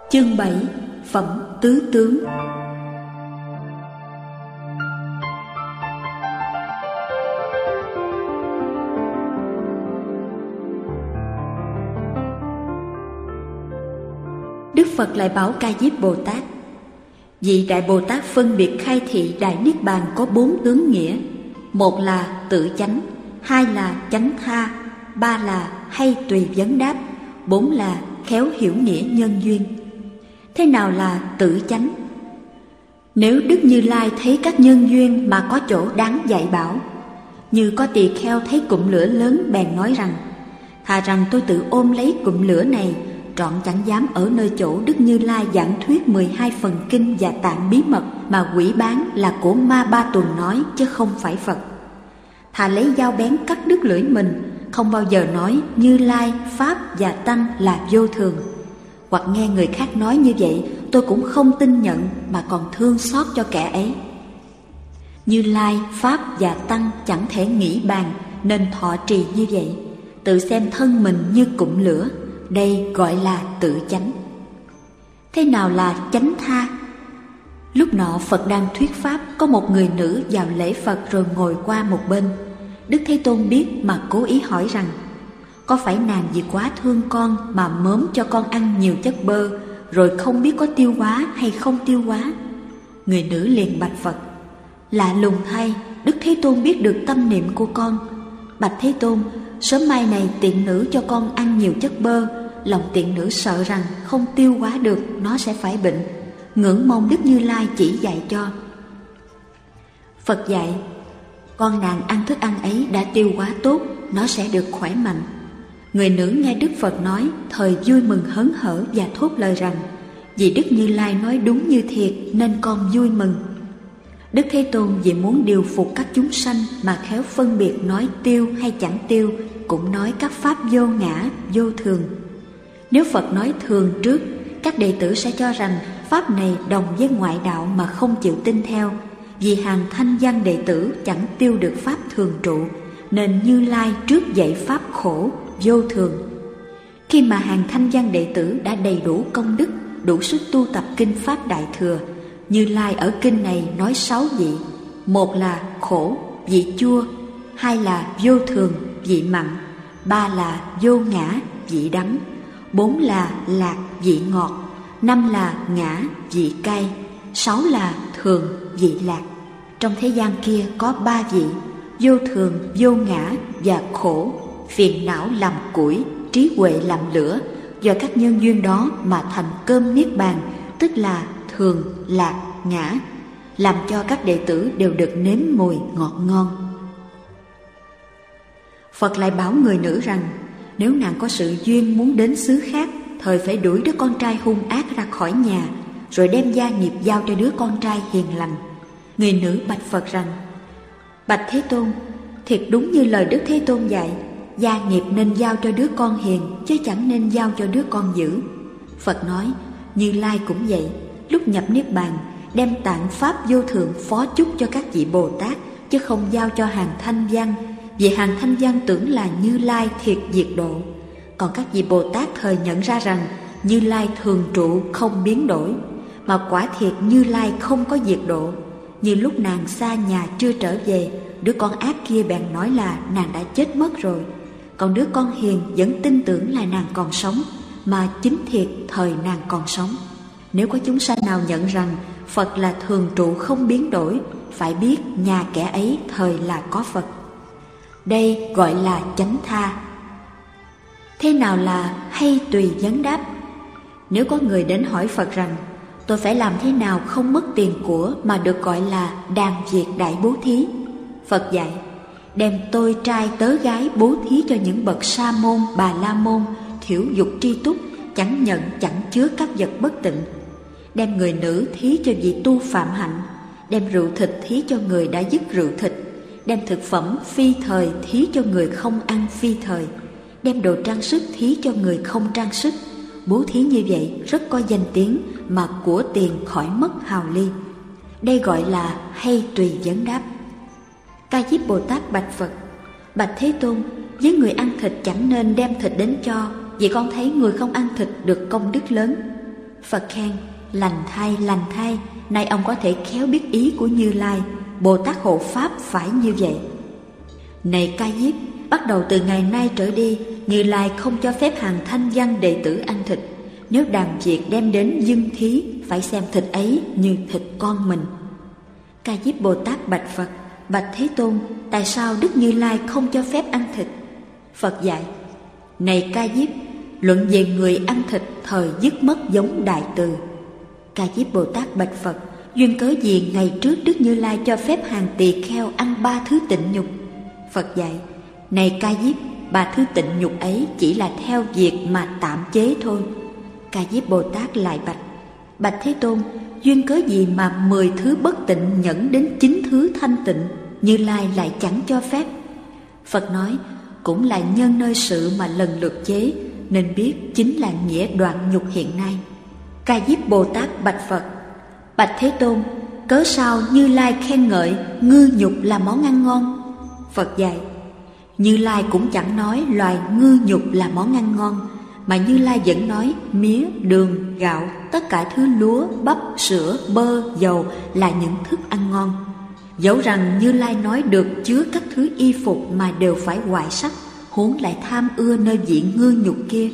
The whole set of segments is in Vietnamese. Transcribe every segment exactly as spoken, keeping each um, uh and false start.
Chương bảy. Phẩm tứ tướng. Đức Phật lại bảo Ca Diếp Bồ Tát: vị Đại Bồ Tát phân biệt khai thị Đại Niết Bàn có bốn tướng nghĩa. Một là tự chánh, hai là chánh tha, ba là hay tùy vấn đáp, bốn là khéo hiểu nghĩa nhân duyên. Thế nào là tự chánh? Nếu Đức Như Lai thấy các nhân duyên mà có chỗ đáng dạy bảo, như có tỳ kheo thấy cụm lửa lớn bèn nói rằng: thà rằng tôi tự ôm lấy cụm lửa này, trọn chẳng dám ở nơi chỗ Đức Như Lai giảng thuyết mười hai phần kinh và tạng bí mật mà quỷ bán là của Ma Ba Tuần nói, chứ không phải Phật. Thà lấy dao bén cắt đứt lưỡi mình, không bao giờ nói Như Lai, Pháp và Tăng là vô thường. Hoặc nghe người khác nói như vậy, tôi cũng không tin nhận mà còn thương xót cho kẻ ấy. Như Lai, Pháp và Tăng chẳng thể nghĩ bàn, nên thọ trì như vậy, tự xem thân mình như cụm lửa. Đây gọi là tự chánh. Thế nào là chánh tha? Lúc nọ Phật đang thuyết pháp, có một người nữ vào lễ Phật rồi ngồi qua một bên. Đức Thế Tôn biết mà cố ý hỏi rằng: có phải nàng vì quá thương con mà mớm cho con ăn nhiều chất bơ, rồi không biết có tiêu hóa hay không tiêu hóa? Người nữ liền bạch Phật: lạ lùng thay, Đức Thế Tôn biết được tâm niệm của con. Bạch Thế Tôn, sớm mai này tiện nữ cho con ăn nhiều chất bơ, lòng tiện nữ sợ rằng không tiêu hóa được, nó sẽ phải bệnh, ngưỡng mong Đức Như Lai chỉ dạy cho. Phật dạy: con nàng ăn thức ăn ấy đã tiêu hóa tốt, nó sẽ được khỏe mạnh. Người nữ nghe Đức Phật nói, thời vui mừng hớn hở và thốt lời rằng: vì Đức Như Lai nói đúng như thiệt nên con vui mừng. Đức Thế Tôn vì muốn điều phục các chúng sanh mà khéo phân biệt nói tiêu hay chẳng tiêu, cũng nói các pháp vô ngã, vô thường. Nếu Phật nói thường trước, các đệ tử sẽ cho rằng pháp này đồng với ngoại đạo mà không chịu tin theo. Vì hàng thanh văn đệ tử chẳng tiêu được pháp thường trụ, nên Như Lai trước dạy pháp khổ, vô thường. Khi mà hàng thanh văn đệ tử đã đầy đủ công đức, đủ sức tu tập kinh pháp Đại Thừa, Như Lai ở kinh này nói sáu vị. Một là khổ, vị chua; hai là vô thường, vị mặn; ba là vô ngã, vị đắng; bốn là lạc, vị ngọt; năm là ngã, vị cay; sáu là thường, vị lạc. Trong thế gian kia có ba vị: vô thường, vô ngã và khổ. Phiền não làm củi, trí huệ làm lửa, do các nhân duyên đó mà thành cơm niết bàn, tức là thường, lạc, ngã, làm cho các đệ tử đều được nếm mùi ngọt ngon. Phật lại bảo người nữ rằng: nếu nàng có sự duyên muốn đến xứ khác, thời phải đuổi đứa con trai hung ác ra khỏi nhà, rồi đem gia nghiệp giao cho đứa con trai hiền lành. Người nữ bạch Phật rằng: bạch Thế Tôn, thiệt đúng như lời Đức Thế Tôn dạy, gia nghiệp nên giao cho đứa con hiền, chứ chẳng nên giao cho đứa con dữ. Phật nói: Như Lai cũng vậy, lúc nhập niết bàn, đem tạng pháp vô thượng phó chúc cho các vị Bồ Tát, chứ không giao cho hàng thanh văn, vì hàng thanh văn tưởng là Như Lai thiệt diệt độ. Còn các vị Bồ Tát thời nhận ra rằng Như Lai thường trụ không biến đổi, mà quả thiệt Như Lai không có diệt độ. Như lúc nàng xa nhà chưa trở về, đứa con ác kia bèn nói là nàng đã chết mất rồi, còn đứa con hiền vẫn tin tưởng là nàng còn sống, mà chính thiệt thời nàng còn sống. Nếu có chúng sanh nào nhận rằng Phật là thường trụ không biến đổi, phải biết nhà kẻ ấy thời là có Phật. Đây gọi là chánh tha. Thế nào là hay tùy vấn đáp? Nếu có người đến hỏi Phật rằng: tôi phải làm thế nào không mất tiền của mà được gọi là đàn việt đại bố thí? Phật dạy: đem tôi trai tớ gái bố thí cho những bậc sa môn, bà la môn, thiểu dục tri túc, chẳng nhận chẳng chứa các vật bất tịnh. Đem người nữ thí cho vị tu phạm hạnh, đem rượu thịt thí cho người đã dứt rượu thịt, đem thực phẩm phi thời thí cho người không ăn phi thời, đem đồ trang sức thí cho người không trang sức. Bố thí như vậy rất có danh tiếng, mà của tiền khỏi mất hào ly. Đây gọi là hay tùy vấn đáp. Ca Diếp Bồ Tát bạch Phật: bạch Thế Tôn, với người ăn thịt chẳng nên đem thịt đến cho, vì con thấy người không ăn thịt được công đức lớn. Phật khen: lành thay, lành thay, nay ông có thể khéo biết ý của Như Lai, Bồ Tát hộ pháp phải như vậy. Này Ca Diếp, bắt đầu từ ngày nay trở đi, Như Lai không cho phép hàng thanh văn đệ tử ăn thịt. Nếu đàn việc đem đến dâng thí, phải xem thịt ấy như thịt con mình. Ca Diếp Bồ Tát bạch Phật: bạch Thế Tôn, tại sao Đức Như Lai không cho phép ăn thịt? Phật dạy: này Ca Diếp, luận về người ăn thịt thời dứt mất giống đại từ. Ca Diếp Bồ Tát bạch Phật: duyên cớ gì ngày trước Đức Như Lai cho phép hàng tỳ kheo ăn ba thứ tịnh nhục? Phật dạy: này Ca Diếp, ba thứ tịnh nhục ấy chỉ là theo việc mà tạm chế thôi. Ca Diếp Bồ Tát lại bạch: bạch Thế Tôn, duyên cớ gì mà mười thứ bất tịnh nhẫn đến chín thứ thanh tịnh, Như Lai lại chẳng cho phép? Phật nói: cũng là nhân nơi sự mà lần lượt chế, nên biết chính là nghĩa đoạn nhục hiện nay. Ca Diếp Bồ Tát bạch Phật: bạch Thế Tôn, cớ sao Như Lai khen ngợi ngư nhục là món ăn ngon? Phật dạy: Như Lai cũng chẳng nói loài ngư nhục là món ăn ngon, mà Như Lai vẫn nói mía, đường, gạo, tất cả thứ lúa, bắp, sữa, bơ, dầu là những thức ăn ngon. Dẫu rằng Như Lai nói được chứa các thứ y phục mà đều phải hoại sắc, huống lại tham ưa nơi vị ngư nhục kia.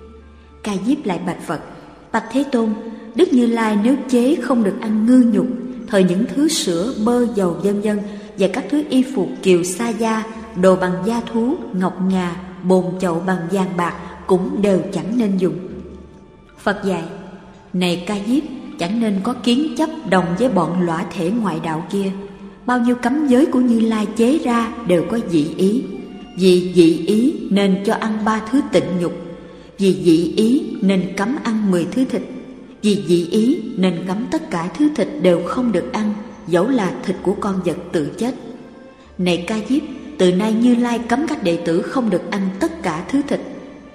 Ca Diếp lại bạch Phật: bạch Thế Tôn, Đức Như Lai nếu chế không được ăn ngư nhục, thời những thứ sữa, bơ, dầu vân vân và các thứ y phục kiều sa da, đồ bằng da thú, ngọc ngà, bồn chậu bằng vàng bạc cũng đều chẳng nên dùng. Phật dạy: này Ca Diếp, chẳng nên có kiến chấp đồng với bọn lõa thể ngoại đạo kia. Bao nhiêu cấm giới của Như Lai chế ra đều có dị ý. Vì dị ý nên cho ăn ba thứ tịnh nhục. Vì dị ý nên cấm ăn mười thứ thịt. Vì dị ý nên cấm tất cả thứ thịt đều không được ăn, dẫu là thịt của con vật tự chết. Này Ca Diếp, từ nay Như Lai cấm các đệ tử không được ăn tất cả thứ thịt.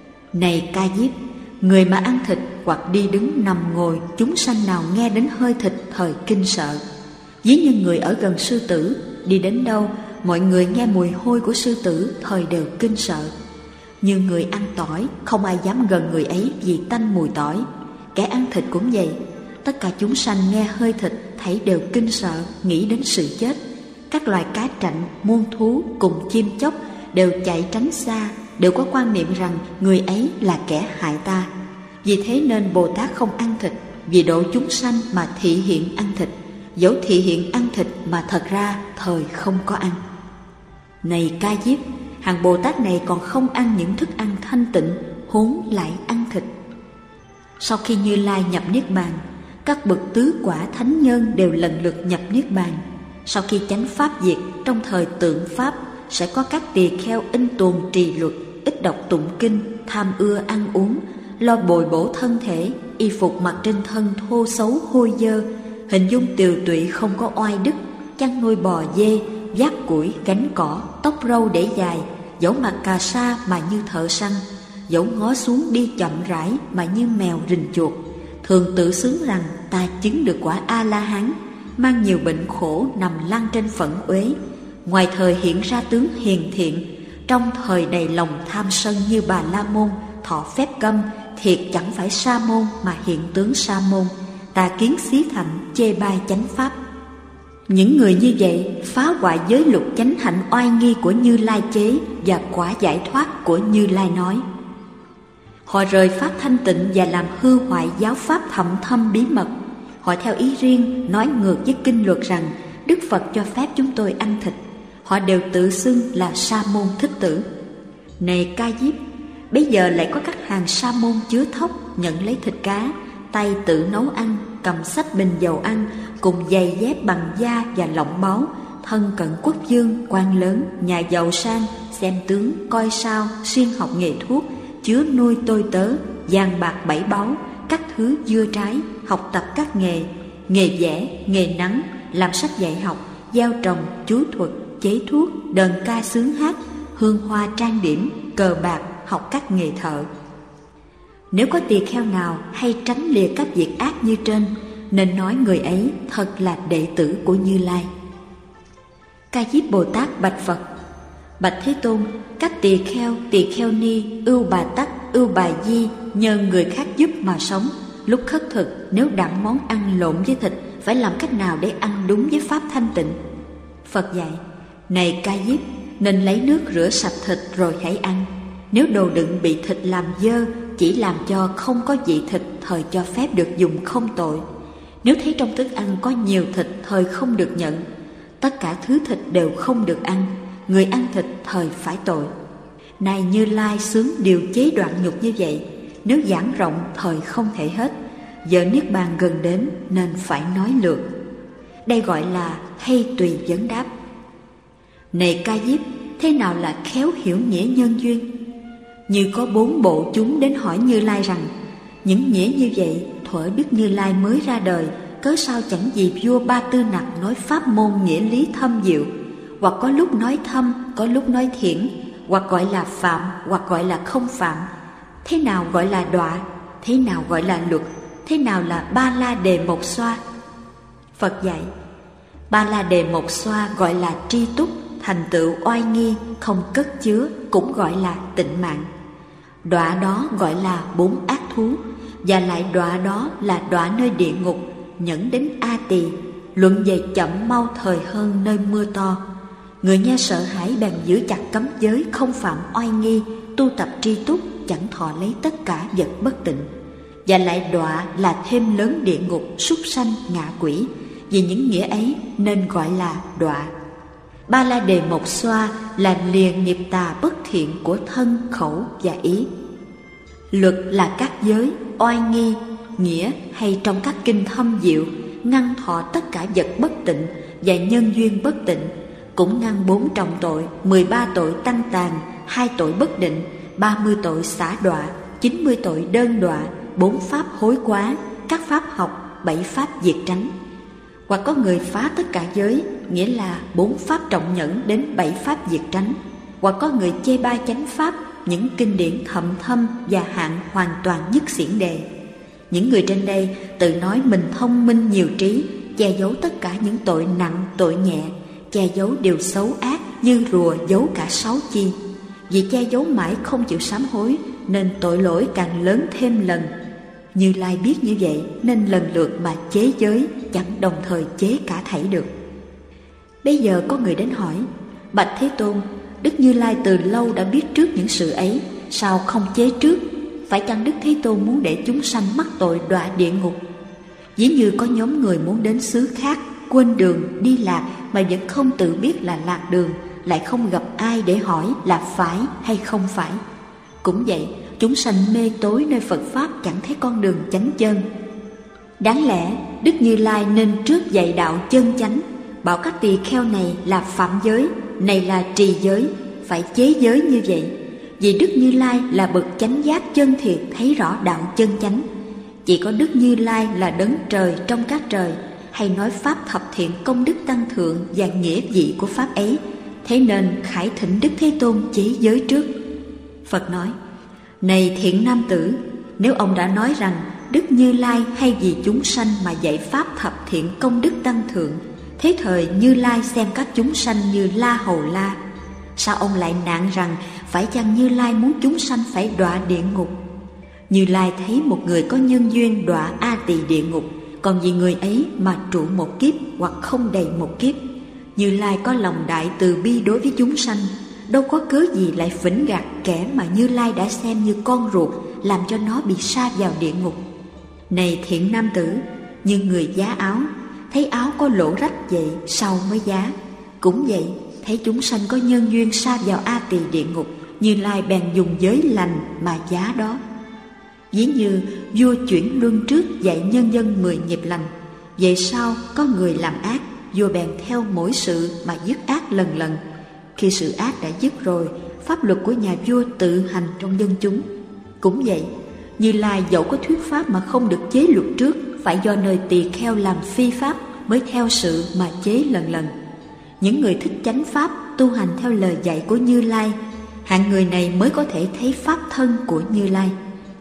Này Ca Diếp, người mà ăn thịt hoặc đi đứng nằm ngồi, chúng sanh nào nghe đến hơi thịt thời kinh sợ. Ví như người ở gần sư tử, đi đến đâu mọi người nghe mùi hôi của sư tử thời đều kinh sợ. Như người ăn tỏi, không ai dám gần người ấy vì tanh mùi tỏi. Kẻ ăn thịt cũng vậy, tất cả chúng sanh nghe hơi thịt thấy đều kinh sợ, nghĩ đến sự chết. Các loài cá trạnh, muôn thú cùng chim chóc đều chạy tránh xa, đều có quan niệm rằng người ấy là kẻ hại ta. Vì thế nên Bồ Tát không ăn thịt, vì độ chúng sanh mà thị hiện ăn thịt, dẫu thị hiện ăn thịt mà thật ra thời không có ăn. Này Ca Diếp, hàng Bồ Tát này còn không ăn những thức ăn thanh tịnh, huống lại ăn thịt. Sau khi Như Lai nhập Niết Bàn, các bậc tứ quả thánh nhân đều lần lượt nhập Niết Bàn. Sau khi chánh pháp diệt, trong thời tượng pháp sẽ có các tỳ kheo in tuồng trì luật, ít đọc tụng kinh, tham ưa ăn uống, lo bồi bổ thân thể, y phục mặc trên thân thô xấu hôi dơ, hình dung tiều tụy không có oai đức, chăn nuôi bò dê, vác củi, gánh cỏ, tóc râu để dài, dẫu mặc cà sa mà như thợ săn, dẫu ngó xuống đi chậm rãi mà như mèo rình chuột, thường tự xứng rằng ta chứng được quả A-la-hán, mang nhiều bệnh khổ nằm lăn trên phẫn uế, ngoài thời hiện ra tướng hiền thiện, trong thời đầy lòng tham sân như Bà La Môn, thọ phép câm, thiệt chẳng phải sa môn mà hiện tướng sa môn, tà kiến xí thành, chê bai chánh pháp. Những người như vậy phá hoại giới luật chánh hạnh oai nghi của Như Lai chế và quả giải thoát của Như Lai nói. Họ rời pháp thanh tịnh và làm hư hoại giáo pháp thậm thâm bí mật. Họ theo ý riêng nói ngược với kinh luật rằng Đức Phật cho phép chúng tôi ăn thịt. Họ đều tự xưng là sa môn thích tử. Này Ca Diếp, bây giờ lại có các hàng sa môn chứa thóc nhận lấy thịt cá, tay tự nấu ăn, cầm sách bình dầu ăn, cùng giày dép bằng da và lọng báu, thân cận quốc vương, quan lớn, nhà giàu sang, xem tướng, coi sao, siêng học nghề thuốc, chứa nuôi tôi tớ, vàng bạc bảy báu, các thứ dưa trái, học tập các nghề, nghề vẽ, nghề nắng, làm sách dạy học, gieo trồng, chú thuật, chế thuốc, đờn ca sướng hát, hương hoa trang điểm, cờ bạc, học các nghề thợ. Nếu có tỳ kheo nào hay tránh lìa các việc ác như trên, nên nói người ấy thật là đệ tử của Như Lai. Ca Diếp Bồ Tát bạch Phật: bạch Thế Tôn, các tỳ kheo, tỳ kheo ni, ưu bà tắc, ưu bà di nhờ người khác giúp mà sống, Lúc khất thực, nếu đặng món ăn lộn với thịt, phải làm cách nào để ăn đúng với pháp thanh tịnh? Phật dạy, này Ca Diếp, nên lấy nước rửa sạch thịt rồi hãy ăn. Nếu đồ đựng bị thịt làm dơ, chỉ làm cho không có vị thịt, thời cho phép được dùng không tội. Nếu thấy trong thức ăn có nhiều thịt, thời không được nhận. Tất cả thứ thịt đều không được ăn, người ăn thịt thời phải tội. Này Như Lai xướng điều chế đoạn nhục như vậy, nếu giảng rộng thời không thể hết. Giờ niết bàn gần đến nên phải nói lượt. Đây gọi là hay tùy vấn đáp. Này Ca Diếp, thế nào là khéo hiểu nghĩa nhân duyên? Như có bốn bộ chúng đến hỏi Như Lai rằng, những nghĩa như vậy thuở Đức Như Lai mới ra đời, cớ sao chẳng vì vua Ba Tư Nặc nói pháp môn nghĩa lý thâm diệu, hoặc có lúc nói thâm, có lúc nói thiển, hoặc gọi là phạm, hoặc gọi là không phạm. Thế nào gọi là đọa, thế nào gọi là luật, thế nào là Ba La Đề Một Xoa? Phật dạy, Ba La Đề Một Xoa gọi là tri túc, thành tựu oai nghi, không cất chứa, cũng gọi là tịnh mạng. Đọa đó gọi là bốn ác thú, và lại đọa đó là đọa nơi địa ngục, nhẫn đến A Tỳ, luận về chậm mau thời hơn nơi mưa to. Người nghe sợ hãi bèn giữ chặt cấm giới, không phạm oai nghi, tu tập tri túc, chẳng thọ lấy tất cả vật bất tịnh. Và lại đọa là thêm lớn địa ngục, súc sanh, ngạ quỷ. Vì những nghĩa ấy nên gọi là đọa. Ba La Đề Một Xoa là lìa nghiệp tà bất thiện của thân, khẩu và ý. Luật là các giới, oai nghi, nghĩa hay trong các kinh thâm diệu, ngăn thọ tất cả vật bất tịnh và nhân duyên bất tịnh, cũng ngăn bốn trọng tội, mười ba tội tăng tàn, hai tội bất định, ba mươi tội xả đọa, chín mươi tội đơn đọa, bốn pháp hối quá, các pháp học, bảy pháp diệt tránh. Hoặc có người phá tất cả giới, nghĩa là bốn pháp trọng nhẫn đến bảy pháp diệt tránh. Hoặc có người chê bai chánh pháp, những kinh điển thậm thâm và hạn hoàn toàn nhất xiển đề. Những người trên đây tự nói mình thông minh nhiều trí, che giấu tất cả những tội nặng, tội nhẹ, che giấu điều xấu ác như rùa giấu cả sáu chi. Vì che giấu mãi không chịu sám hối, nên tội lỗi càng lớn thêm lần. Như Lai biết như vậy nên lần lượt mà chế giới, chẳng đồng thời chế cả thảy được. Bây giờ có người đến hỏi, bạch Thế Tôn, Đức Như Lai từ lâu đã biết trước những sự ấy, sao không chế trước? Phải chăng Đức Thế Tôn muốn để chúng sanh mắc tội đọa địa ngục? Ví như có nhóm người muốn đến xứ khác, quên đường, đi lạc mà vẫn không tự biết là lạc đường, lại không gặp ai để hỏi là phải hay không phải. Cũng vậy, chúng sanh mê tối nơi Phật Pháp chẳng thấy con đường chánh chân. Đáng lẽ Đức Như Lai nên trước dạy đạo chân chánh, bảo các tỳ kheo này là phạm giới, này là trì giới, phải chế giới như vậy. Vì Đức Như Lai là bậc chánh giác chân thiệt, thấy rõ đạo chân chánh. Chỉ có Đức Như Lai là đấng trời trong các trời, hay nói pháp thập thiện công đức tăng thượng và nghĩa vị của pháp ấy. Thế nên khải thỉnh Đức Thế Tôn chế giới trước. Phật nói, này thiện nam tử, nếu ông đã nói rằng Đức Như Lai hay vì chúng sanh mà dạy pháp thập thiện công đức tăng thượng, thế thời Như Lai xem các chúng sanh như la hầu la, sao ông lại nạn rằng phải chăng Như Lai muốn chúng sanh phải đọa địa ngục? Như Lai thấy một người có nhân duyên đọa A Tỳ địa ngục, còn vì người ấy mà trụ một kiếp hoặc không đầy một kiếp. Như Lai có lòng đại từ bi đối với chúng sanh, đâu có cớ gì lại phỉnh gạt kẻ mà Như Lai đã xem như con ruột, làm cho nó bị sa vào địa ngục. Này thiện nam tử, như người giá áo, thấy áo có lỗ rách vậy sau mới giá. Cũng vậy, thấy chúng sanh có nhân duyên sa vào A Tỳ địa ngục, Như Lai bèn dùng giới lành mà giá đó. Ví như vua chuyển luân trước dạy nhân dân mười nghiệp lành, vậy sau có người làm ác, vua bèn theo mỗi sự mà dứt ác lần lần. Khi sự ác đã dứt rồi, pháp luật của nhà vua tự hành trong dân chúng. Cũng vậy, Như Lai dẫu có thuyết pháp mà không được chế luật trước, phải do nơi tỳ kheo làm phi pháp mới theo sự mà chế lần lần. Những người thích chánh pháp, tu hành theo lời dạy của Như Lai, hạng người này mới có thể thấy pháp thân của Như Lai.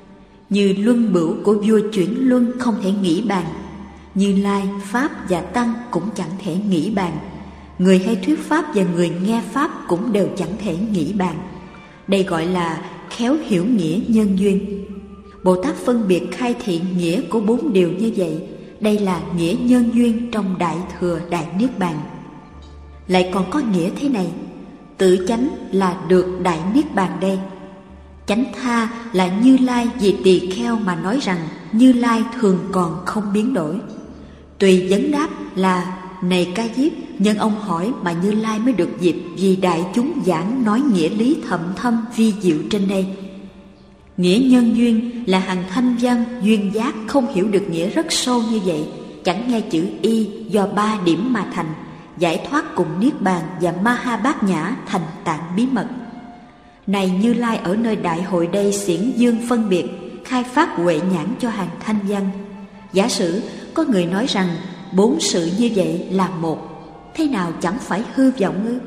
Như luân bửu của vua chuyển luân không thể nghĩ bàn, Như Lai, pháp và tăng cũng chẳng thể nghĩ bàn. Người hay thuyết pháp và người nghe pháp cũng đều chẳng thể nghĩ bàn. Đây gọi là khéo hiểu nghĩa nhân duyên. Bồ Tát phân biệt khai thị nghĩa của bốn điều như vậy. Đây là nghĩa nhân duyên trong Đại Thừa Đại Niết Bàn. Lại còn có nghĩa thế này: tự chánh là được Đại Niết Bàn đây. Chánh tha là Như Lai vì tỳ kheo mà nói rằng Như Lai thường còn không biến đổi. Tùy vấn đáp là: này Ca Diếp, nhân ông hỏi mà Như Lai mới được dịp vì đại chúng giảng nói nghĩa lý thậm thâm vi diệu trên đây. Nghĩa nhân duyên là hàng thanh văn duyên giác không hiểu được nghĩa rất sâu như vậy, chẳng nghe chữ y do ba điểm mà thành, giải thoát cùng Niết Bàn và Ma Ha Bát Nhã thành tạng bí mật. Này Như Lai ở nơi đại hội đây xiển dương phân biệt, khai phát huệ nhãn cho hàng thanh văn. Giả sử có người nói rằng bốn sự như vậy là một, thế nào chẳng phải hư vọng ư?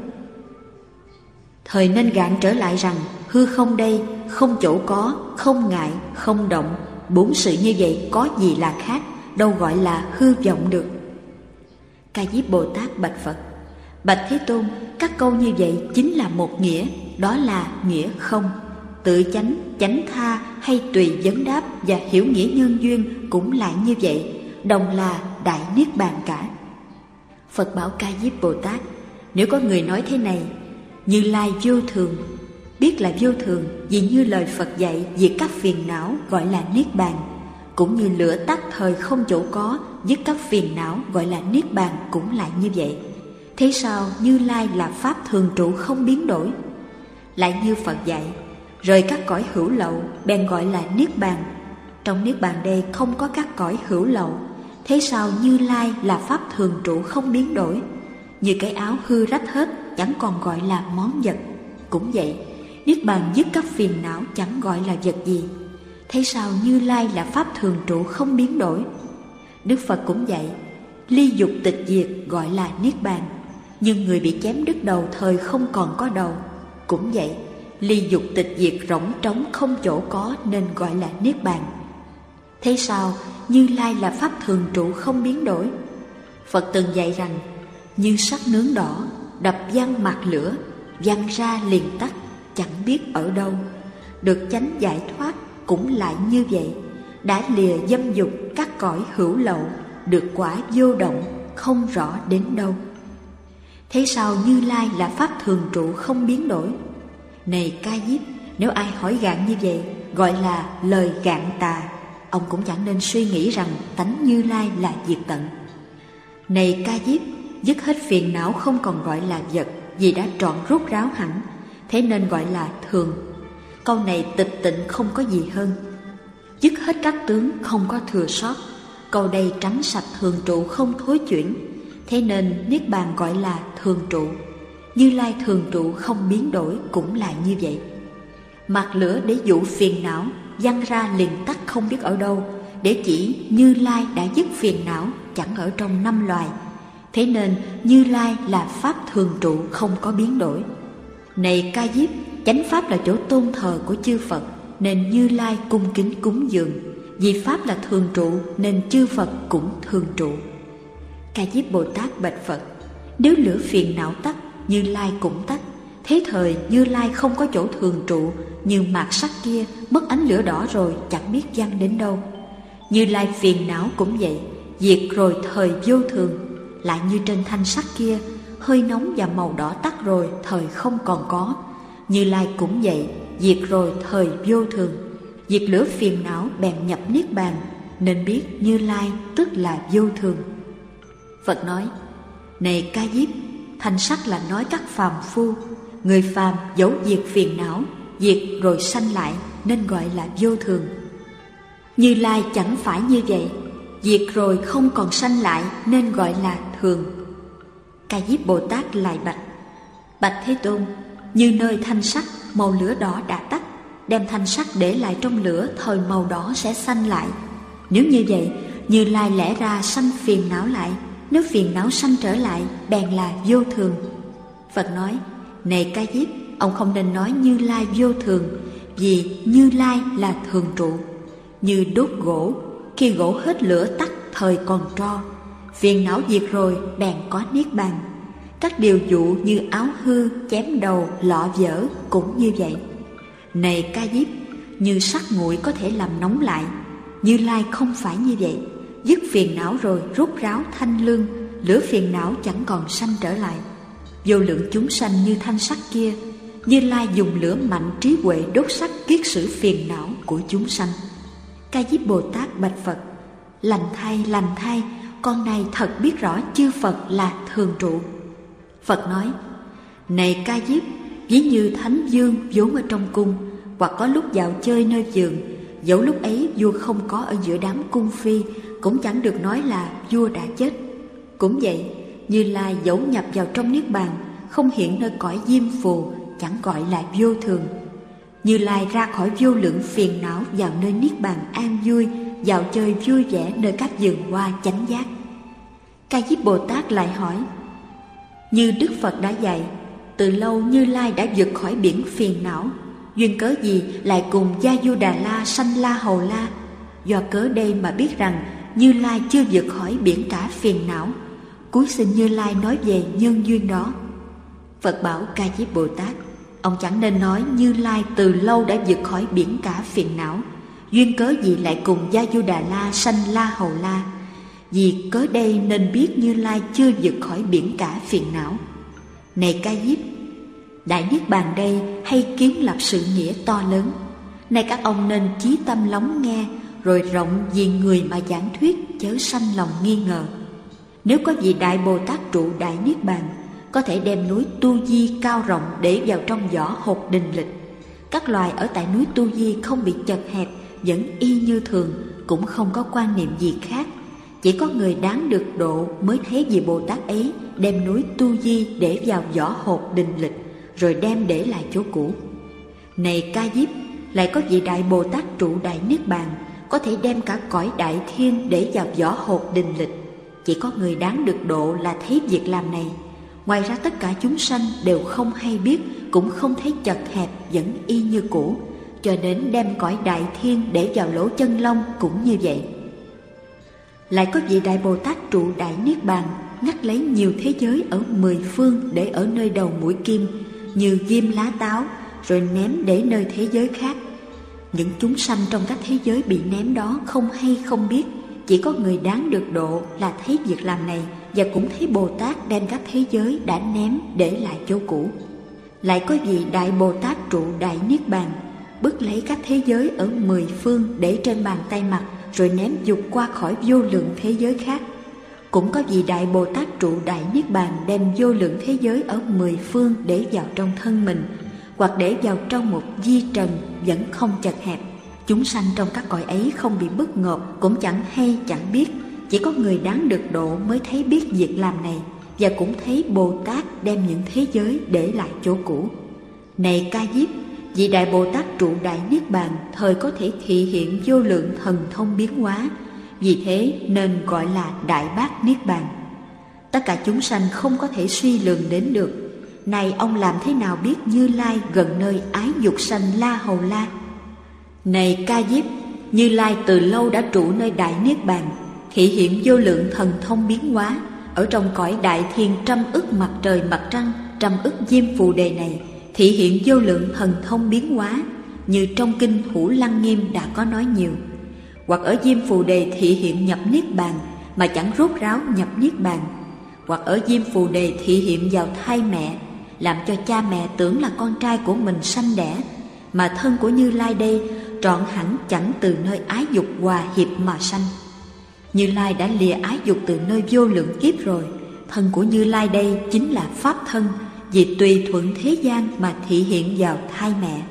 Thời nên gạn trở lại rằng hư không đây, không chỗ có, không ngại, không động. Bốn sự như vậy có gì là khác, đâu gọi là hư vọng được. Ca Diếp Bồ Tát bạch Phật: bạch Thế Tôn, các câu như vậy chính là một nghĩa, đó là nghĩa không. Tự chánh, chánh tha hay tùy vấn đáp và hiểu nghĩa nhân duyên cũng lại như vậy, đồng là Đại Niết Bàn cả. Phật bảo Ca Diếp Bồ Tát: nếu có người nói thế này, Như Lai vô thường, biết là vô thường vì như lời Phật dạy diệt các phiền não gọi là Niết Bàn, cũng như lửa tắt thời không chỗ có dứt các phiền não gọi là Niết Bàn cũng lại như vậy. Thế sao Như Lai là pháp thường trụ không biến đổi? Lại như Phật dạy, rời các cõi hữu lậu bèn gọi là Niết Bàn. Trong Niết Bàn đây không có các cõi hữu lậu, thế sao Như Lai là pháp thường trụ không biến đổi? Như cái áo hư rách hết chẳng còn gọi là món vật. Cũng vậy, Niết Bàn dứt các phiền não chẳng gọi là vật gì. Thế sao Như Lai là pháp thường trụ không biến đổi? Đức Phật cũng dạy, ly dục tịch diệt gọi là Niết Bàn. Nhưng người bị chém đứt đầu thời không còn có đầu. Cũng vậy, ly dục tịch diệt rỗng trống không chỗ có nên gọi là Niết Bàn. Thế sao Như Lai là pháp thường trụ không biến đổi? Phật từng dạy rằng, như sắc nướng đỏ, đập văng mặt lửa, văng ra liền tắt, chẳng biết ở đâu. Được chánh giải thoát cũng lại như vậy, đã lìa dâm dục các cõi hữu lậu, được quả vô động, không rõ đến đâu. Thế sao Như Lai là pháp thường trụ không biến đổi? Này Ca Diếp, nếu ai hỏi gạn như vậy, gọi là lời gạn tà, ông cũng chẳng nên suy nghĩ rằng tánh Như Lai là diệt tận. Này Ca Diếp, dứt hết phiền não không còn gọi là vật, vì đã trọn rút ráo hẳn, thế nên gọi là thường. Câu này tịch tịnh không có gì hơn. Dứt hết các tướng không có thừa sót, câu đây trắng sạch thường trụ không thối chuyển, thế nên Niết Bàn gọi là thường trụ. Như Lai thường trụ không biến đổi cũng là như vậy. Mặt lửa để dụ phiền não, văng ra liền tắt không biết ở đâu, để chỉ Như Lai đã dứt phiền não chẳng ở trong năm loài. Thế nên Như Lai là pháp thường trụ không có biến đổi. Này Ca Diếp, chánh pháp là chỗ tôn thờ của chư Phật, nên Như Lai cung kính cúng dường. Vì pháp là thường trụ nên chư Phật cũng thường trụ. Ca Diếp Bồ Tát bạch Phật: nếu lửa phiền não tắt, Như Lai cũng tắt. Thế thời Như Lai không có chỗ thường trụ, như mạt sắt kia mất ánh lửa đỏ rồi chẳng biết văng đến đâu. Như Lai phiền não cũng vậy, diệt rồi thời vô thường. Lại như trên thanh sắt kia, hơi nóng và màu đỏ tắt rồi thời không còn có. Như Lai cũng vậy, diệt rồi thời vô thường. Diệt lửa phiền não bèn nhập Niết Bàn, nên biết Như Lai tức là vô thường. Phật nói: này Ca Diếp, thanh sắt là nói các phàm phu. Người phàm dẫu diệt phiền não, diệt rồi sanh lại, nên gọi là vô thường. Như Lai chẳng phải như vậy, diệt rồi không còn sanh lại, nên gọi là thường. Ca Diếp Bồ Tát lại bạch: bạch Thế Tôn, như nơi thanh sắt màu lửa đỏ đã tắt, đem thanh sắt để lại trong lửa, thời màu đỏ sẽ sanh lại. Nếu như vậy, Như Lai lẽ ra sanh phiền não lại, nếu phiền não sanh trở lại bèn là vô thường. Phật nói: này Ca Diếp, ông không nên nói Như Lai vô thường, vì Như Lai là thường trụ. Như đốt gỗ, khi gỗ hết lửa tắt thời còn tro, phiền não diệt rồi bèn có Niết Bàn. Các điều dụ như áo hư, chém đầu, lọ vỡ cũng như vậy. Này Ca Diếp, như sắt nguội có thể làm nóng lại. Như Lai không phải như vậy. Dứt phiền não rồi rút ráo thanh lương, lửa phiền não chẳng còn sanh trở lại. Vô lượng chúng sanh như thanh sắt kia, Như Lai dùng lửa mạnh trí huệ đốt sắt kiết sử phiền não của chúng sanh. Ca Diếp Bồ Tát bạch Phật: Lành thay, lành thay, con này thật biết rõ chư Phật là thường trụ. Phật nói: Này Ca Diếp, ví như Thánh Dương vốn ở trong cung, hoặc có lúc dạo chơi nơi vườn, dẫu lúc ấy vua không có ở giữa đám cung phi, cũng chẳng được nói là vua đã chết. Cũng vậy, Như Lai dẫu nhập vào trong niết bàn, không hiện nơi cõi diêm phù, chẳng gọi là vô thường. Như Lai ra khỏi vô lượng phiền não vào nơi niết bàn an vui, dạo chơi vui vẻ nơi các vườn hoa chánh giác. Ca Diếp Bồ Tát lại hỏi: Như Đức Phật đã dạy, từ lâu Như Lai đã vượt khỏi biển phiền não, duyên cớ gì lại cùng Gia Du Đà La sanh La Hầu La? Do cớ đây mà biết rằng Như Lai chưa vượt khỏi biển cả phiền não. Cúi xin Như Lai nói về nhân duyên đó. Phật bảo Ca Diếp Bồ Tát: Ông chẳng nên nói Như Lai từ lâu đã vượt khỏi biển cả phiền não. Duyên cớ gì lại cùng Gia Du Đà La sanh La Hầu La? Vì cớ đây nên biết Như Lai chưa vượt khỏi biển cả phiền não. Này Ca Diếp, Đại Niết Bàn đây hay kiến lập sự nghĩa to lớn. Này các ông nên chí tâm lắng nghe, rồi rộng vì người mà giảng thuyết, chớ sanh lòng nghi ngờ. Nếu có vị Đại Bồ Tát trụ Đại Niết Bàn, có thể đem núi Tu Di cao rộng để vào trong vỏ hột đình lịch. Các loài ở tại núi Tu Di không bị chật hẹp, vẫn y như thường, cũng không có quan niệm gì khác. Chỉ có người đáng được độ mới thấy vị Bồ Tát ấy đem núi Tu Di để vào vỏ hột đình lịch, rồi đem để lại chỗ cũ. Này Ca Diếp, lại có vị Đại Bồ Tát trụ Đại Niết Bàn, có thể đem cả cõi Đại Thiên để vào vỏ hột đình lịch. Chỉ có người đáng được độ là thấy việc làm này. Ngoài ra tất cả chúng sanh đều không hay biết, cũng không thấy chật hẹp, vẫn y như cũ, cho đến đem cõi Đại Thiên để vào lỗ chân lông cũng như vậy. Lại có vị Đại Bồ Tát trụ Đại Niết Bàn, ngắt lấy nhiều thế giới ở mười phương để ở nơi đầu mũi kim, như ghim lá táo, rồi ném để nơi thế giới khác. Những chúng sanh trong các thế giới bị ném đó không hay không biết, chỉ có người đáng được độ là thấy việc làm này, và cũng thấy Bồ Tát đem các thế giới đã ném để lại chỗ cũ. Lại có vị Đại Bồ Tát trụ Đại Niết Bàn, bứt lấy các thế giới ở mười phương để trên bàn tay mặt, rồi ném dục qua khỏi vô lượng thế giới khác. Cũng có vị Đại Bồ Tát trụ Đại Niết Bàn đem vô lượng thế giới ở mười phương để vào trong thân mình, hoặc để vào trong một di trần vẫn không chật hẹp. Chúng sanh trong các cõi ấy không bị bức ngộp, cũng chẳng hay chẳng biết. Chỉ có người đáng được độ mới thấy biết việc làm này, và cũng thấy Bồ Tát đem những thế giới để lại chỗ cũ. Này Ca Diếp, vị Đại Bồ Tát trụ Đại Niết Bàn thời có thể thị hiện vô lượng thần thông biến hóa, vì thế nên gọi là Đại Bát Niết Bàn. Tất cả chúng sanh không có thể suy lường đến được. Này ông làm thế nào biết Như Lai gần nơi ái dục sanh La Hầu La? Này Ca Diếp, Như Lai từ lâu đã trụ nơi Đại Niết Bàn, thị hiện vô lượng thần thông biến hóa ở trong cõi Đại Thiên trăm ức mặt trời mặt trăng, trăm ức diêm phù đề này, thị hiện vô lượng thần thông biến hóa, như trong kinh Hữu Lăng Nghiêm đã có nói nhiều. Hoặc ở diêm phù đề thị hiện nhập niết bàn mà chẳng rốt ráo nhập niết bàn, hoặc ở diêm phù đề thị hiện vào thai mẹ, làm cho cha mẹ tưởng là con trai của mình sanh đẻ, mà thân của Như Lai đây trọn hẳn chẳng từ nơi ái dục hòa hiệp mà sanh. Như Lai đã lìa ái dục từ nơi vô lượng kiếp rồi. Thân của Như Lai đây chính là pháp thân, vì tùy thuận thế gian mà thị hiện vào thai mẹ.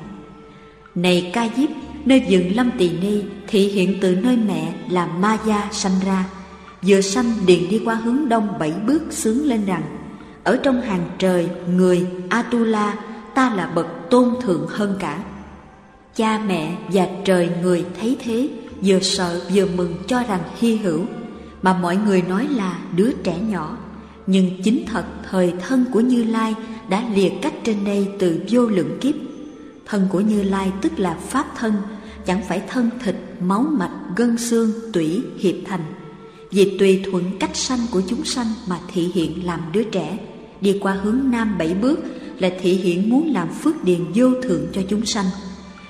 Này Ca Diếp, nơi vườn Lâm Tỳ Ni thị hiện từ nơi mẹ là Ma Gia sanh ra. Vừa sanh liền đi qua hướng đông bảy bước xướng lên rằng: ở trong hàng trời người Atula, ta là bậc tôn thượng hơn cả. Cha mẹ và trời người thấy thế, vừa sợ vừa mừng cho rằng hy hữu, mà mọi người nói là đứa trẻ nhỏ. Nhưng chính thật thời thân của Như Lai đã lìa cách trên đây từ vô lượng kiếp. Thân của Như Lai tức là pháp thân, chẳng phải thân thịt, máu mạch, gân xương, tủy hiệp thành. Vì tùy thuận cách sanh của chúng sanh mà thị hiện làm đứa trẻ. Đi qua hướng nam bảy bước là thị hiện muốn làm phước điền vô thượng cho chúng sanh.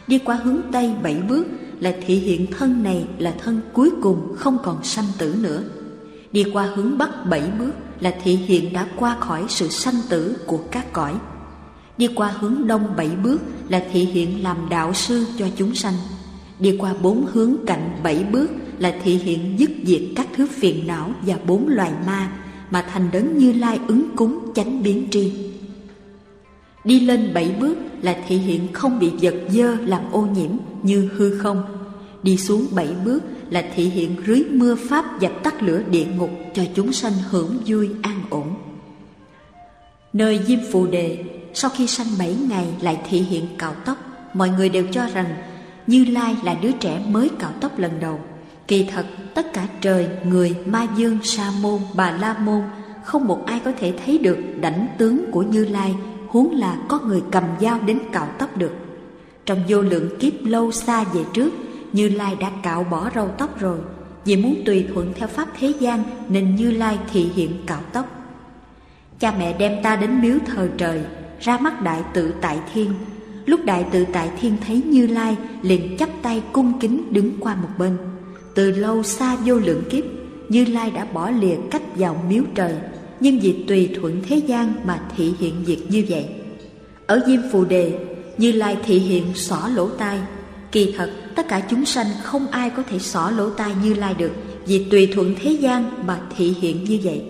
Đi qua hướng Tây bảy bước là thị hiện thân này là thân cuối cùng không còn sanh tử nữa. Đi qua hướng Bắc bảy bước là thị hiện đã qua khỏi sự sanh tử của các cõi. Đi qua hướng Đông bảy bước là thị hiện làm đạo sư cho chúng sanh. Đi qua bốn hướng cạnh bảy bước là thị hiện dứt diệt các thứ phiền não và bốn loài ma, mà thành đấng Như Lai ứng cúng chánh biến tri. Đi lên bảy bước là thị hiện không bị vật dơ làm ô nhiễm như hư không. Đi xuống bảy bước là thị hiện rưới mưa pháp dập tắt lửa địa ngục cho chúng sanh hưởng vui an ổn. Nơi Diêm Phù Đề, sau khi sanh bảy ngày lại thị hiện cạo tóc. Mọi người đều cho rằng Như Lai là đứa trẻ mới cạo tóc lần đầu. Kỳ thật tất cả trời, người, ma dương, sa môn, bà la môn, không một ai có thể thấy được đảnh tướng của Như Lai, huống là có người cầm dao đến cạo tóc được. Trong vô lượng kiếp lâu xa về trước, Như Lai đã cạo bỏ râu tóc rồi. Vì muốn tùy thuận theo pháp thế gian nên Như Lai thị hiện cạo tóc. Cha mẹ đem ta đến miếu thờ trời, ra mắt Đại Tự Tại Thiên. Lúc Đại Tự Tại Thiên thấy Như Lai, liền chắp tay cung kính đứng qua một bên. Từ lâu xa vô lượng kiếp, Như Lai đã bỏ lìa cách vào miếu trời, nhưng vì tùy thuận thế gian mà thị hiện việc như vậy. Ở Diêm Phù Đề, Như Lai thị hiện xỏ lỗ tai. Kỳ thật tất cả chúng sanh không ai có thể xỏ lỗ tai Như Lai được, vì tùy thuận thế gian mà thị hiện như vậy.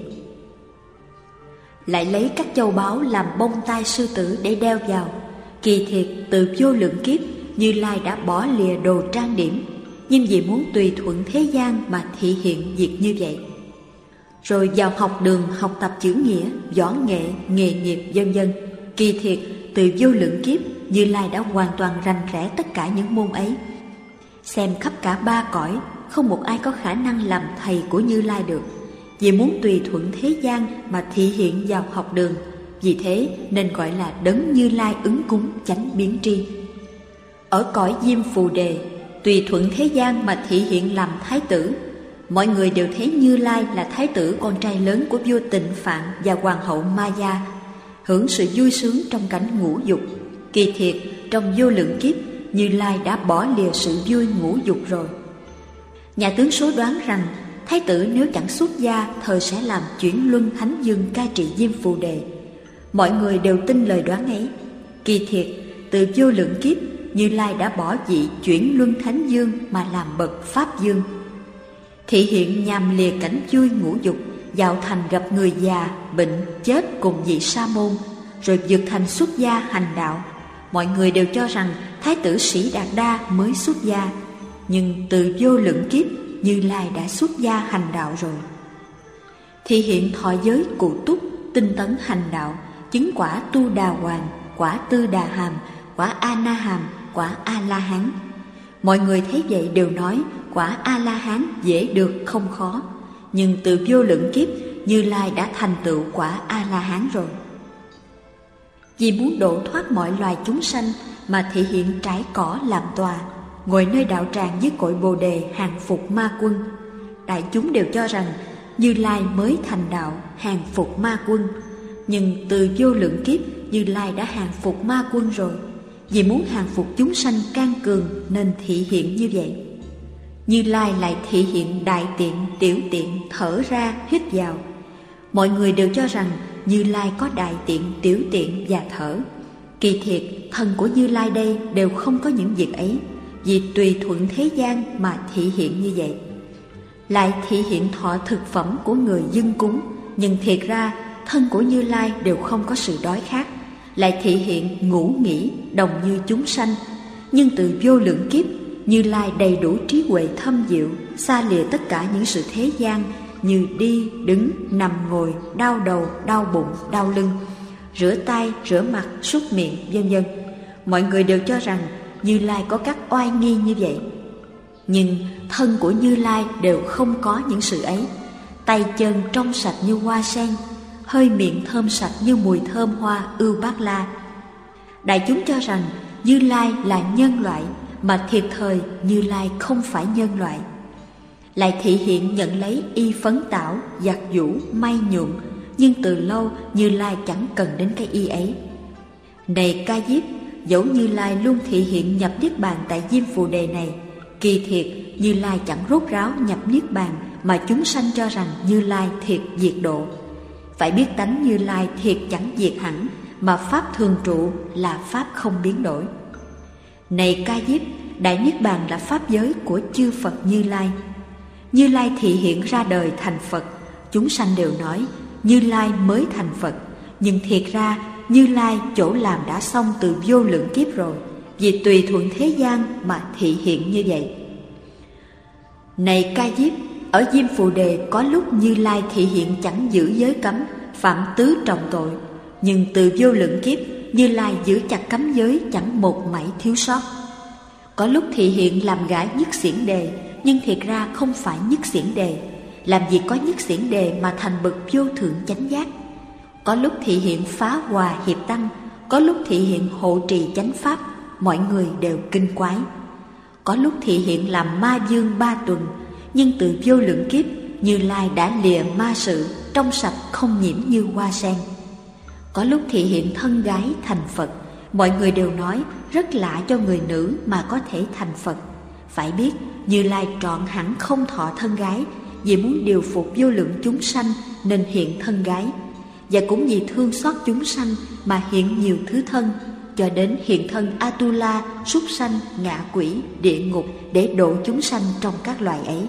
Lại lấy các châu báu làm bông tai sư tử để đeo vào. Kỳ thiệt từ vô lượng kiếp, Như Lai đã bỏ lìa đồ trang điểm, nhưng vì muốn tùy thuận thế gian mà thị hiện việc như vậy. Rồi vào học đường học tập chữ nghĩa, võ nghệ, nghề nghiệp vân vân. Kỳ thiệt từ vô lượng kiếp, Như Lai đã hoàn toàn rành rẽ tất cả những môn ấy. Xem khắp cả ba cõi, không một ai có khả năng làm thầy của Như Lai được, vì muốn tùy thuận thế gian mà thị hiện vào học đường. Vì thế nên gọi là đấng Như Lai ứng cúng chánh biến tri. Ở cõi Diêm Phù Đề, tùy thuận thế gian mà thị hiện làm thái tử. Mọi người đều thấy Như Lai là thái tử con trai lớn của vua Tịnh Phạn và hoàng hậu Maya, hưởng sự vui sướng trong cảnh ngũ dục. Kỳ thiệt trong vô lượng kiếp, Như Lai đã bỏ lìa sự vui ngũ dục rồi. Nhà tướng số đoán rằng thái tử nếu chẳng xuất gia, thời sẽ làm chuyển luân thánh dương cai trị Diêm Phù Đề. Mọi người đều tin lời đoán ấy. Kỳ thiệt từ vô lượng kiếp, Như Lai đã bỏ vị chuyển luân thánh dương mà làm bậc pháp dương. Thị hiện nhằm lìa cảnh vui ngũ dục, vào thành gặp người già, bệnh, chết cùng vị sa môn, rồi vượt thành xuất gia hành đạo. Mọi người đều cho rằng thái tử Sĩ Đạt Đa mới xuất gia, nhưng từ vô lượng kiếp, Như Lai đã xuất gia hành đạo rồi. Thị hiện thọ giới cụ túc, tinh tấn hành đạo, chứng quả Tu Đà Hoàng, quả Tư Đà Hàm, quả A Na Hàm, quả A La Hán. Mọi người thấy vậy đều nói quả A La Hán dễ được không khó, nhưng từ vô lượng kiếp, Như Lai đã thành tựu quả A La Hán rồi. Vì muốn độ thoát mọi loài chúng sanh mà thị hiện trải cỏ làm tòa, ngồi nơi đạo tràng với cội Bồ Đề hàng phục ma quân. Đại chúng đều cho rằng Như Lai mới thành đạo hàng phục ma quân, nhưng từ vô lượng kiếp, Như Lai đã hàng phục ma quân rồi. Vì muốn hàng phục chúng sanh can cường nên thị hiện như vậy. Như Lai lại thị hiện đại tiện, tiểu tiện, thở ra, hít vào. Mọi người đều cho rằng Như Lai có đại tiện, tiểu tiện và thở. Kỳ thiệt thân của Như Lai đây đều không có những việc ấy, vì tùy thuận thế gian mà thị hiện như vậy. Lại thị hiện thọ thực phẩm của người dâng cúng, nhưng thiệt ra thân của Như Lai đều không có sự đói khát. Lại thị hiện ngủ nghỉ đồng như chúng sanh, nhưng từ vô lượng kiếp, Như Lai đầy đủ trí huệ thâm diệu, xa lìa tất cả những sự thế gian như đi, đứng, nằm, ngồi, đau đầu, đau bụng, đau lưng, rửa tay, rửa mặt, súc miệng, vân vân. Mọi người đều cho rằng Như Lai có các oai nghi như vậy, nhưng thân của Như Lai đều không có những sự ấy. Tay chân trong sạch như hoa sen, hơi miệng thơm sạch như mùi thơm hoa ưu bát la. Đại chúng cho rằng Như Lai là nhân loại, mà thiệt thời Như Lai không phải nhân loại. Lại thị hiện nhận lấy y phấn tảo, giặt giũ, may nhuộm, nhưng từ lâu Như Lai chẳng cần đến cái y ấy. Này Ca Diếp, dẫu Như Lai luôn thị hiện nhập niết bàn tại Diêm Phù Đề này, kỳ thiệt Như Lai chẳng rốt ráo nhập niết bàn mà chúng sanh cho rằng Như Lai thiệt diệt độ. Phải biết tánh Như Lai thiệt chẳng diệt hẳn, mà pháp thường trụ là pháp không biến đổi. Này Ca Diếp, đại niết bàn là pháp giới của chư Phật Như Lai. Như Lai thị hiện ra đời thành Phật, chúng sanh đều nói Như Lai mới thành Phật, nhưng thiệt ra Như Lai chỗ làm đã xong từ vô lượng kiếp rồi, vì tùy thuận thế gian mà thị hiện như vậy. Này Ca Diếp, ở Diêm Phù Đề có lúc Như Lai thị hiện chẳng giữ giới cấm, phạm tứ trọng tội, nhưng từ vô lượng kiếp Như Lai giữ chặt cấm giới chẳng một mảy thiếu sót. Có lúc thị hiện làm gã Nhất Xiển Đề, nhưng thiệt ra không phải Nhất Xiển Đề, làm gì có Nhất Xiển Đề mà thành bậc vô thượng chánh giác. Có lúc thị hiện phá hòa hiệp tăng, có lúc thị hiện hộ trì chánh pháp, mọi người đều kinh quái. Có lúc thị hiện làm ma dương ba tuần, nhưng từ vô lượng kiếp Như Lai đã lìa ma sự, trong sạch không nhiễm như hoa sen. Có lúc thị hiện thân gái thành Phật, mọi người đều nói rất lạ cho người nữ mà có thể thành Phật. Phải biết Như Lai trọn hẳn không thọ thân gái, vì muốn điều phục vô lượng chúng sanh nên hiện thân gái, và cũng vì thương xót chúng sanh mà hiện nhiều thứ thân, cho đến hiện thân Atula, súc sanh, ngạ quỷ, địa ngục để độ chúng sanh trong các loài ấy.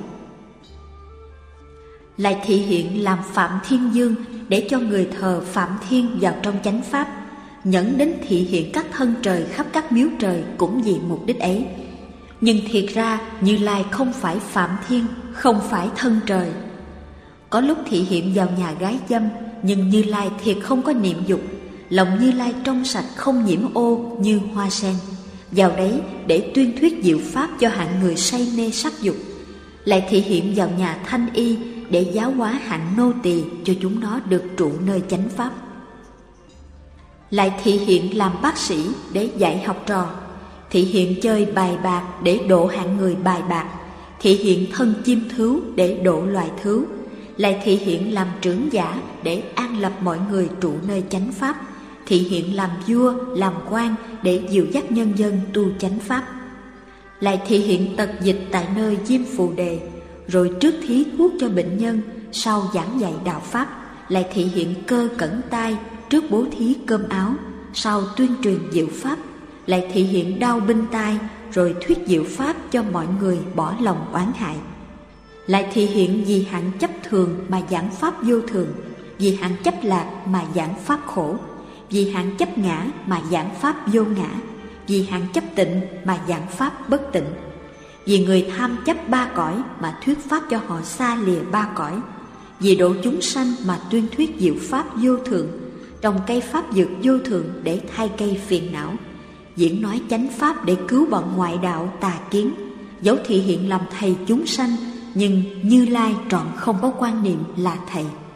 Lại thị hiện làm Phạm Thiên Dương để cho người thờ Phạm Thiên vào trong chánh pháp, nhẫn đến thị hiện các thân trời khắp các miếu trời cũng vì mục đích ấy. Nhưng thiệt ra Như Lai không phải Phạm Thiên, không phải thân trời. Có lúc thị hiện vào nhà gái dâm, nhưng Như Lai thiệt không có niệm dục, lòng Như Lai trong sạch không nhiễm ô như hoa sen, vào đấy để tuyên thuyết diệu pháp cho hạng người say mê sắc dục. Lại thị hiện vào nhà Thanh Y để giáo hóa hạng nô tỳ cho chúng nó được trụ nơi chánh pháp. Lại thị hiện làm bác sĩ để dạy học trò, thị hiện chơi bài bạc để độ hạng người bài bạc, thị hiện thân chim thứu để độ loài thứu, lại thị hiện làm trưởng giả để an lập mọi người trụ nơi chánh pháp, thị hiện làm vua, làm quan để dìu dắt nhân dân tu chánh pháp. Lại thị hiện tật dịch tại nơi Diêm Phù Đề, rồi trước thí thuốc cho bệnh nhân, sau giảng dạy đạo pháp. Lại thị hiện cơ cẩn tai, trước bố thí cơm áo, sau tuyên truyền diệu pháp. Lại thị hiện đau binh tai, rồi thuyết diệu pháp cho mọi người bỏ lòng oán hại. Lại thị hiện vì hạng chấp thường mà giảng pháp vô thường, vì hạng chấp lạc mà giảng pháp khổ, vì hạng chấp ngã mà giảng pháp vô ngã, vì hạng chấp tịnh mà giảng pháp bất tịnh, vì người tham chấp ba cõi mà thuyết pháp cho họ xa lìa ba cõi, vì độ chúng sanh mà tuyên thuyết diệu pháp vô thường, trồng cây pháp dược vô thường để thay cây phiền não, diễn nói chánh pháp để cứu bọn ngoại đạo tà kiến. Dẫu thị hiện làm thầy chúng sanh, nhưng Như Lai trọn không có quan niệm là thầy.